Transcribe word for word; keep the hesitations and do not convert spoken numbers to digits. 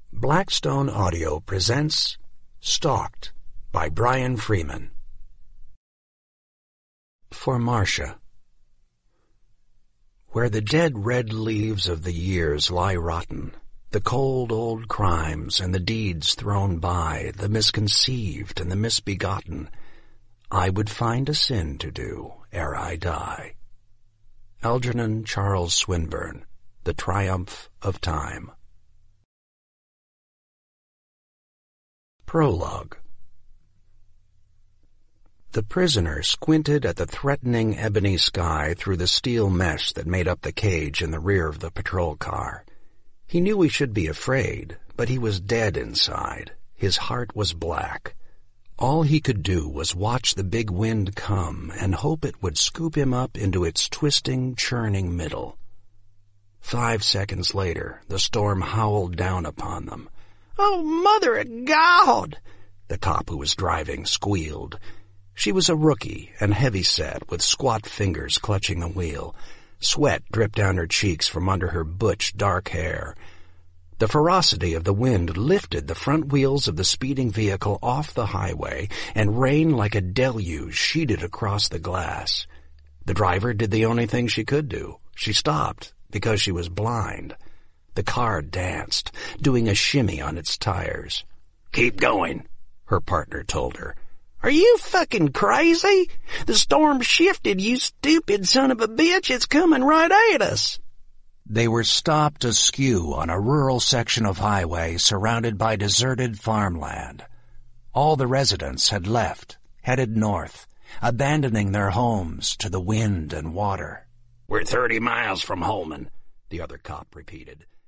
Blackstone Audio presents Stalked by Brian Freeman. For Marcia. Where the dead red leaves of the years lie rotten, the cold old crimes and the deeds thrown by, the misconceived and the misbegotten, I would find a sin to do ere I die. Algernon Charles Swinburne, The Triumph of Time. Prologue. The prisoner squinted at the threatening ebony sky through the steel mesh that made up the cage in the rear of the patrol car. He knew he should be afraid, but he was dead inside. His heart was black. All he could do was watch the big wind come and hope it would scoop him up into its twisting, churning middle. Five seconds later, the storm howled down upon them. "Oh, Mother of God!" the cop who was driving squealed. She was a rookie and heavy-set, with squat fingers clutching the wheel. Sweat dripped down her cheeks from under her butch, dark hair. The ferocity of the wind lifted the front wheels of the speeding vehicle off the highway, and rain like a deluge sheeted across the glass. The driver did the only thing she could do. She stopped because she was blind. The car danced, doing a shimmy on its tires. "Keep going," her partner told her. "Are you fucking crazy? The storm shifted, you stupid son of a bitch. It's coming right at us." They were stopped askew on a rural section of highway surrounded by deserted farmland. All the residents had left, headed north, abandoning their homes to the wind and water. "We're thirty miles from Holman," the other cop repeated.